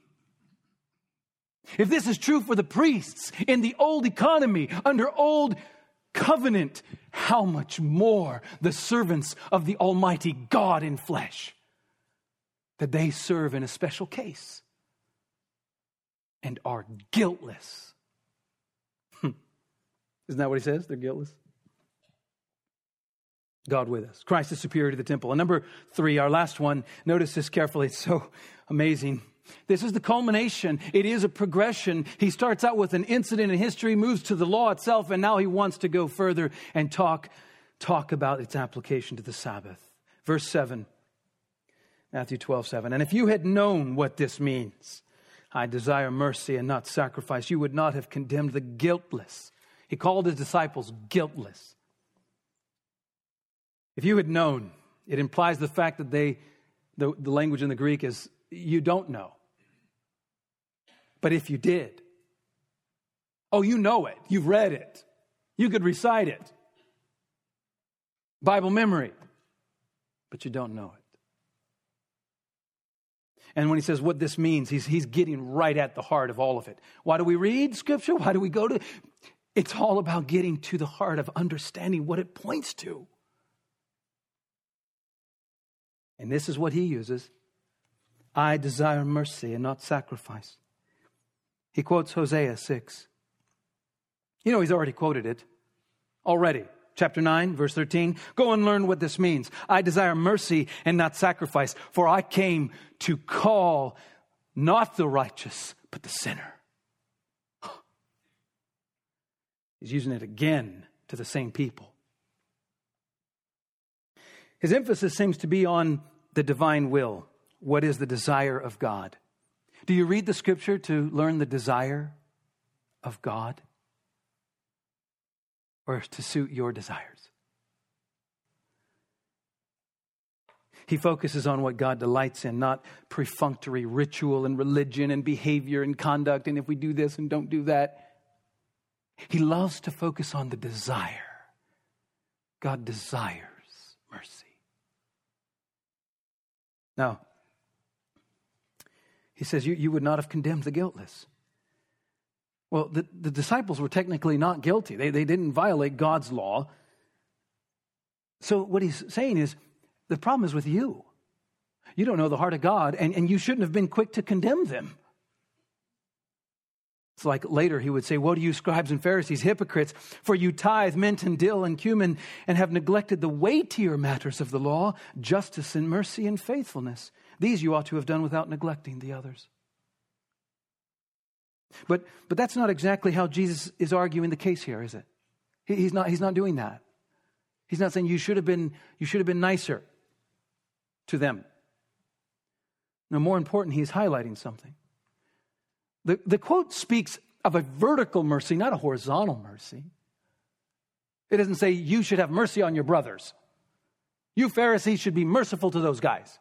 If this is true for the priests in the old economy, under old covenant, how much more the servants of the Almighty God in flesh, that they serve in a special case and are guiltless. Isn't that what he says? They're guiltless. God with us. Christ is superior to the temple. And number three, our last one, notice this carefully. It's so amazing. This is the culmination. It is a progression. He starts out with an incident in history, moves to the law itself, and now he wants to go further and talk, talk about its application to the Sabbath. Verse seven, Matthew twelve, seven. And if you had known what this means, I desire mercy and not sacrifice, you would not have condemned the guiltless. He called his disciples guiltless. If you had known, it implies the fact that they, the, the language in the Greek is, you don't know. But if you did, oh, you know it. You've read it. You could recite it. Bible memory. But you don't know it. And when he says what this means, he's, he's getting right at the heart of all of it. Why do we read Scripture? Why do we go to... It's all about getting to the heart of understanding what it points to. And this is what he uses. I desire mercy and not sacrifice. He quotes Hosea six. You know, he's already quoted it. Already. Chapter nine, verse thirteen. Go and learn what this means. I desire mercy and not sacrifice, for I came to call not the righteous, but the sinner. He's using it again to the same people. His emphasis seems to be on the divine will. What is the desire of God? Do you read the Scripture to learn the desire of God? Or to suit your desires? He focuses on what God delights in, not perfunctory ritual and religion and behavior and conduct, and if we do this and don't do that. He loves to focus on the desire. God desires mercy. Now, he says you, you would not have condemned the guiltless. Well, the, the disciples were technically not guilty. They, they didn't violate God's law. So what he's saying is, the problem is with you. You don't know the heart of God, and, and you shouldn't have been quick to condemn them. It's like later he would say, woe to you scribes and Pharisees, hypocrites, for you tithe mint and dill and cumin and have neglected the weightier matters of the law, justice and mercy and faithfulness. These you ought to have done without neglecting the others. But but that's not exactly how Jesus is arguing the case here, is it? He, he's not he's not doing that. He's not saying you should have been you should have been nicer to them. No, more important, he's highlighting something. The, the quote speaks of a vertical mercy, not a horizontal mercy. It doesn't say you should have mercy on your brothers. You Pharisees should be merciful to those guys.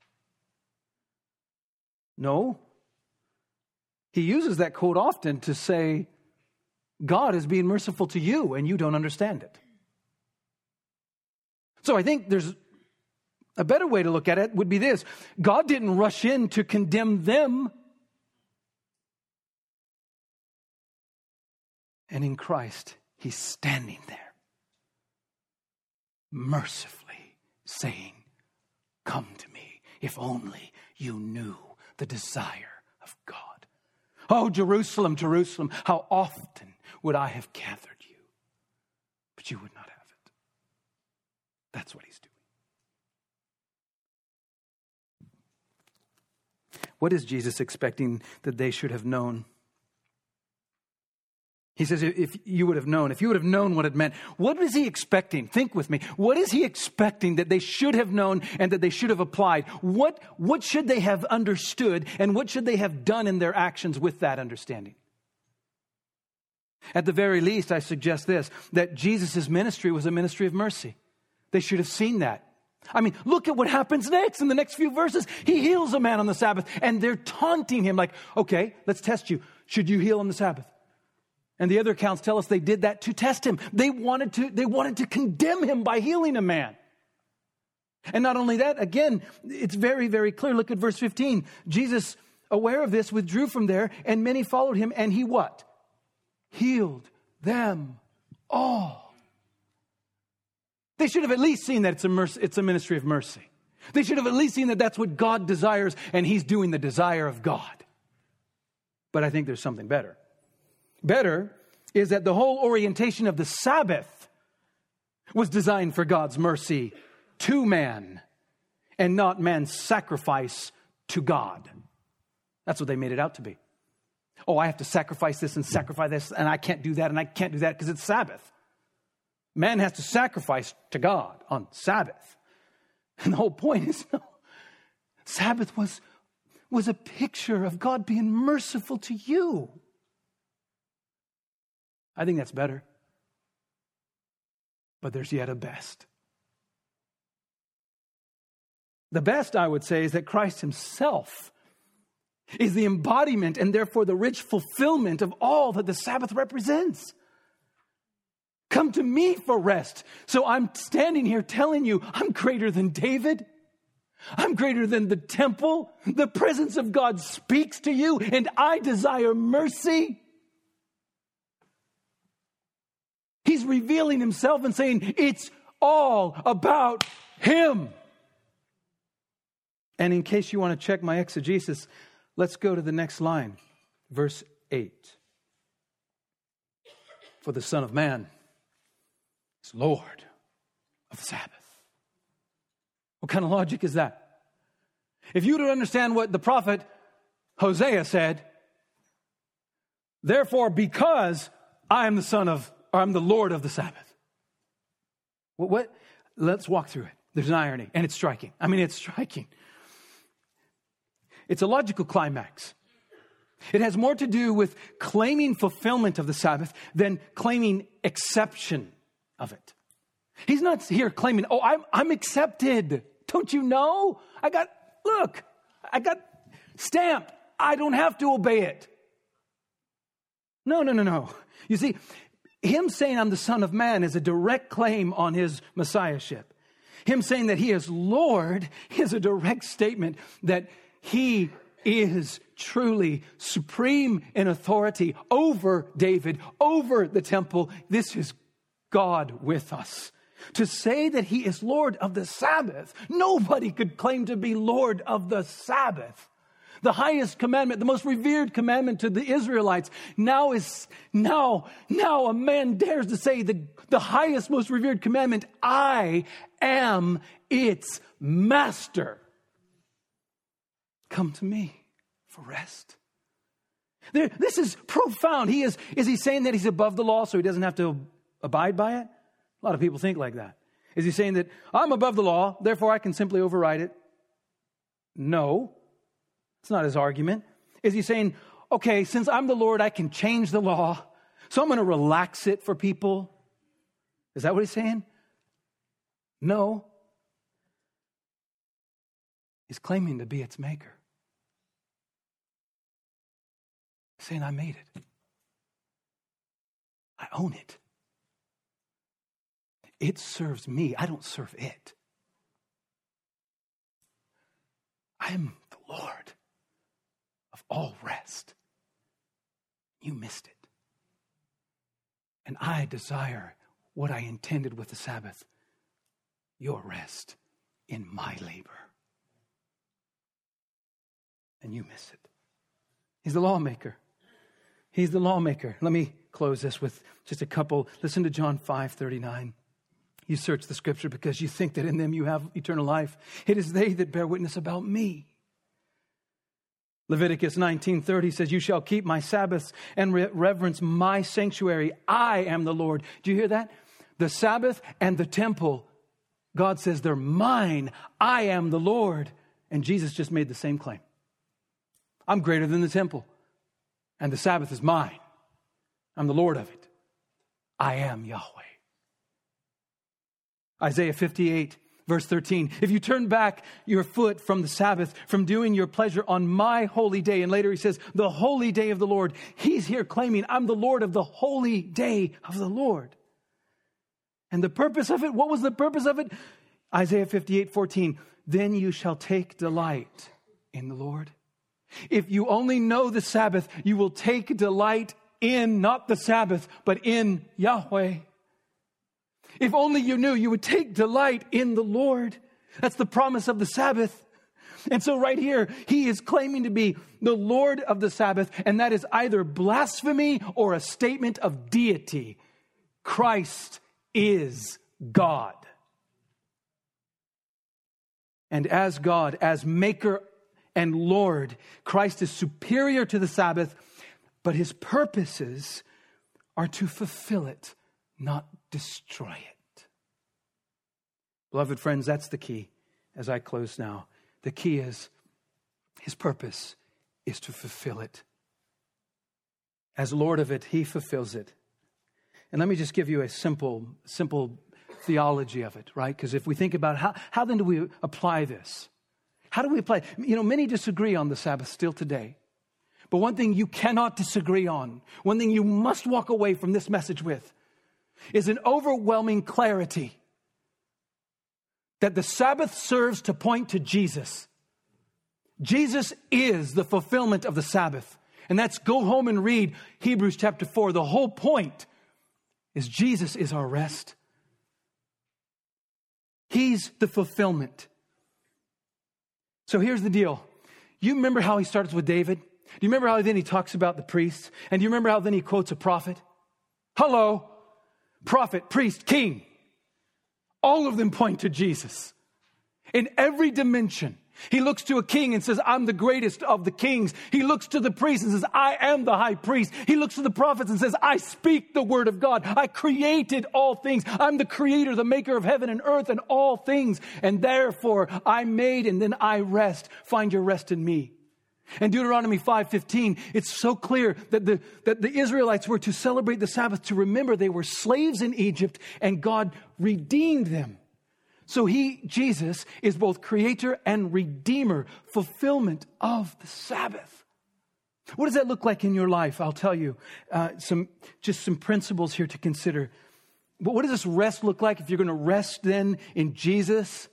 No. He uses that quote often to say, God is being merciful to you and you don't understand it. So I think there's a better way to look at it would be this. God didn't rush in to condemn them. And in Christ, he's standing there, mercifully saying, come to me, if only you knew the desire of God. Oh, Jerusalem, Jerusalem, how often would I have gathered you? But you would not have it. That's what he's doing. What is Jesus expecting that they should have known? He says, if you would have known, if you would have known what it meant, what is he expecting? Think with me. What is he expecting that they should have known and that they should have applied? What, what should they have understood and what should they have done in their actions with that understanding? At the very least, I suggest this, that Jesus' ministry was a ministry of mercy. They should have seen that. I mean, look at what happens next in the next few verses. He heals a man on the Sabbath and they're taunting him like, okay, let's test you. Should you heal on the Sabbath? And the other accounts tell us they did that to test him. They wanted to, they wanted to condemn him by healing a man. And not only that, again, it's very, very clear. Look at verse fifteen. Jesus, aware of this, withdrew from there, and many followed him, and he what? Healed them all. They should have at least seen that it's a mercy, it's a ministry of mercy. They should have at least seen that that's what God desires, and he's doing the desire of God. But I think there's something better. Better is that the whole orientation of the Sabbath was designed for God's mercy to man and not man's sacrifice to God. That's what they made it out to be. Oh, I have to sacrifice this and sacrifice this, and I can't do that and I can't do that because it's Sabbath. Man has to sacrifice to God on Sabbath. And the whole point is, no, Sabbath was, was a picture of God being merciful to you. I think that's better. But there's yet a best. The best, I would say, is that Christ himself is the embodiment and therefore the rich fulfillment of all that the Sabbath represents. Come to me for rest. So I'm standing here telling you, I'm greater than David. I'm greater than the temple. The presence of God speaks to you, and I desire mercy. He's revealing himself and saying, it's all about him. And in case you want to check my exegesis, let's go to the next line, verse eight. For the Son of Man is Lord of the Sabbath. What kind of logic is that? If you don't understand what the prophet Hosea said, therefore, because I am the son of, or I'm the Lord of the Sabbath. What, what? Let's walk through it. There's an irony, and it's striking. I mean, it's striking. It's a logical climax. It has more to do with claiming fulfillment of the Sabbath than claiming exception of it. He's not here claiming, oh, I'm, I'm accepted. Don't you know? I got, look, I got stamped. I don't have to obey it. No, no, no, no. You see, him saying I'm the Son of Man is a direct claim on his messiahship. Him saying that he is Lord is a direct statement that he is truly supreme in authority over David, over the temple. This is God with us. To say that he is Lord of the Sabbath, nobody could claim to be Lord of the Sabbath. The highest commandment, the most revered commandment to the Israelites, now is, now, now a man dares to say the, the highest, most revered commandment, I am its master. Come to me for rest. There, this is profound. He is, is he saying that he's above the law so he doesn't have to abide by it? A lot of people think like that. Is he saying that I'm above the law, therefore I can simply override it? No, it's not his argument. Is he saying, okay, since I'm the Lord, I can change the law, so I'm going to relax it for people? Is that what he's saying? No. He's claiming to be its maker. Saying, I made it. I own it. It serves me. I don't serve it. I am the Lord of all rest. You missed it. And I desire what I intended with the Sabbath, your rest in my labor. And you miss it. He's the lawmaker. He's the lawmaker. Let me close this with just a couple. Listen to John five thirty-nine. You search the scripture because you think that in them you have eternal life. It is they that bear witness about me. Leviticus nineteen thirty says, you shall keep my Sabbaths and re- reverence my sanctuary. I am the Lord. Do you hear that? The Sabbath and the temple, God says they're mine. I am the Lord. And Jesus just made the same claim. I'm greater than the temple. And the Sabbath is mine. I'm the Lord of it. I am Yahweh. Isaiah fifty-eight, verse thirteen. If you turn back your foot from the Sabbath, from doing your pleasure on my holy day. And later he says, the holy day of the Lord. He's here claiming, I'm the Lord of the holy day of the Lord. And the purpose of it, what was the purpose of it? Isaiah fifty-eight, fourteen. Then you shall take delight in the Lord. If you only know the Sabbath, you will take delight in not the Sabbath, but in Yahweh. If only you knew, you would take delight in the Lord. That's the promise of the Sabbath. And so right here, he is claiming to be the Lord of the Sabbath, and that is either blasphemy or a statement of deity. Christ is God. And as God, as maker and Lord, Christ is superior to the Sabbath, but his purposes are to fulfill it, not destroy it. Beloved friends, that's the key. as I close now, the key is his purpose is to fulfill it. As Lord of it, he fulfills it. And let me just give you a simple, simple theology of it, right? Because if we think about how, how then do we apply this? How do we apply? You know, many disagree on the Sabbath still today. But one thing you cannot disagree on, one thing you must walk away from this message with, is an overwhelming clarity that the Sabbath serves to point to Jesus. Jesus is the fulfillment of the Sabbath. And that's, go home and read Hebrews chapter four. The whole point is Jesus is our rest. He's the fulfillment. So here's the deal. You remember how he starts with David? Do you remember how then he talks about the priests? And do you remember how then he quotes a prophet? Hello, prophet, priest, king. All of them point to Jesus. In every dimension. He looks to a king and says, I'm the greatest of the kings. He looks to the priest and says, I am the high priest. He looks to the prophets and says, I speak the word of God. I created all things. I'm the creator, the maker of heaven and earth and all things. And therefore I made and then I rest. Find your rest in me. And Deuteronomy five fifteen, it's so clear that the, that the Israelites were to celebrate the Sabbath, to remember they were slaves in Egypt and God redeemed them. So he, Jesus, is both creator and redeemer, fulfillment of the Sabbath. What does that look like in your life? I'll tell you uh, some just some principles here to consider. But what does this rest look like if you're going to rest then in Jesus?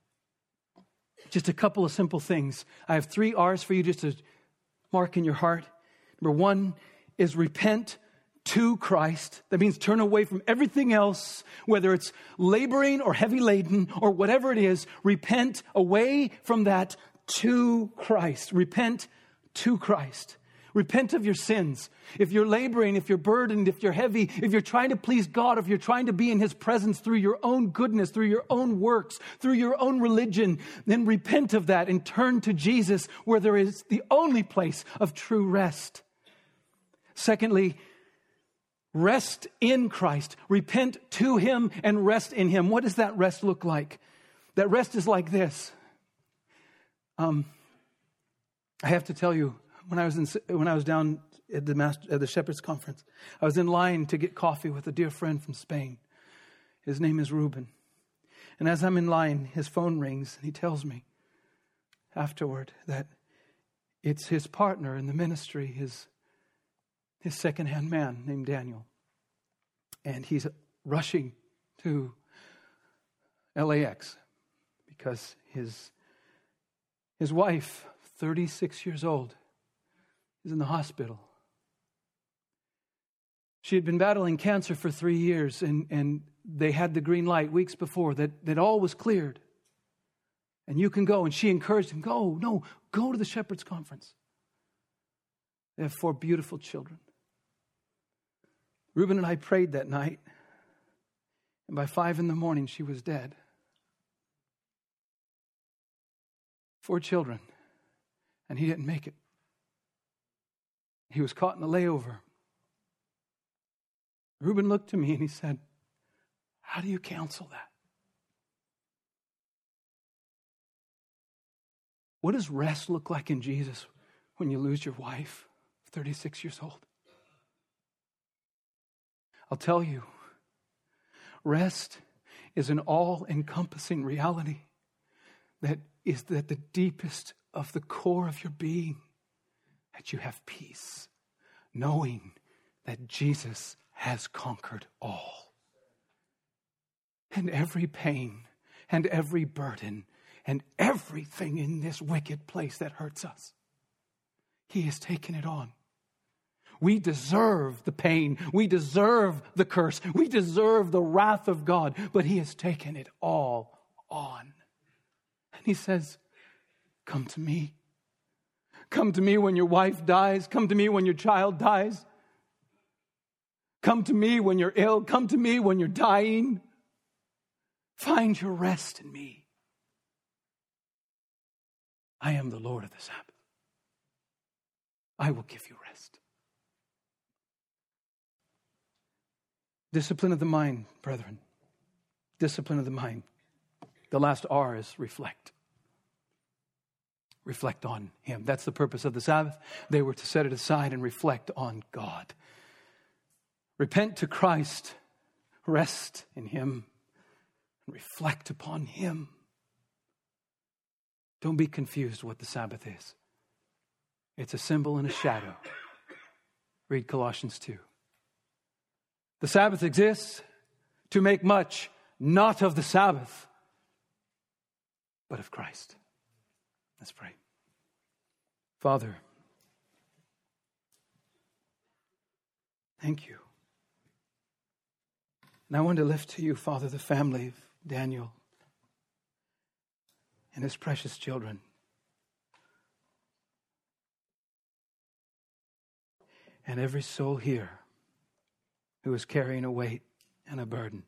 Just a couple of simple things. I have three R's for you just to mark in your heart. Number one is repent to Christ. That means turn away from everything else, whether it's laboring or heavy laden or whatever it is. Repent away from that to Christ. Repent to Christ. Repent of your sins. If you're laboring, if you're burdened, if you're heavy, if you're trying to please God, if you're trying to be in his presence through your own goodness, through your own works, through your own religion, then repent of that and turn to Jesus where there is the only place of true rest. Secondly, rest in Christ. Repent to him and rest in him. What does that rest look like? That rest is like this. Um, I have to tell you, when I was in, when I was down at the Master, at the Shepherd's Conference, I was in line to get coffee with a dear friend from Spain. His name is Ruben. And as I'm in line, his phone rings and he tells me afterward that it's his partner in the ministry, his his second-hand man named Daniel. And he's rushing to L A X because his, his wife, thirty-six years old, is in the hospital. She had been battling cancer for three years, and, and they had the green light weeks before that, that all was cleared. And you can go. And she encouraged him, go, no, go to the Shepherd's Conference. They have four beautiful children. Reuben and I prayed that night, and by five in the morning, she was dead. Four children, and he didn't make it. He was caught in a layover. Reuben looked to me and he said, how do you counsel that? What does rest look like in Jesus when you lose your wife, thirty-six years old? I'll tell you, rest is an all-encompassing reality that is at the deepest of the core of your being, that you have peace, knowing that Jesus has conquered all. And every pain and every burden and everything in this wicked place that hurts us, he has taken it on. We deserve the pain. We deserve the curse. We deserve the wrath of God. But he has taken it all on. And he says, come to me. Come to me when your wife dies. Come to me when your child dies. Come to me when you're ill. Come to me when you're dying. Find your rest in me. I am the Lord of the Sabbath. I will give you rest. Discipline of the mind, brethren. Discipline of the mind. The last R is reflect. Reflect on Him. That's the purpose of the Sabbath. They were to set it aside and reflect on God. Repent to Christ. Rest in Him. Reflect upon Him. Don't be confused what the Sabbath is. It's a symbol and a shadow. Read Colossians two. The Sabbath exists to make much, not of the Sabbath, but of Christ. Let's pray. Father, thank you. And I want to lift to you, Father, the family of Daniel and his precious children. And every soul here who is carrying a weight and a burden.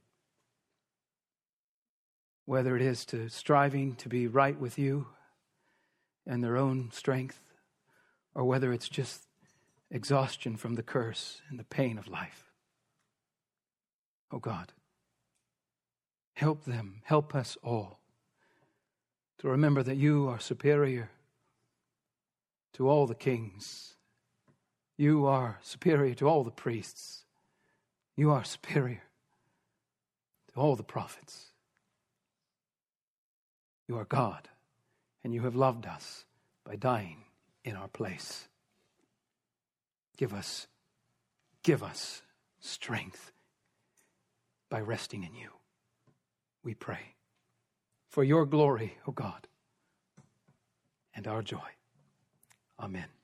Whether it is to striving to be right with you and their own strength, or whether it's just exhaustion from the curse and the pain of life. Oh God, help them, help us all to remember that you are superior to all the kings. You are superior to all the priests. You are superior to all the prophets. You are God, and you have loved us by dying in our place. Give us, give us strength by resting in you. We pray for your glory, O God, and our joy. Amen.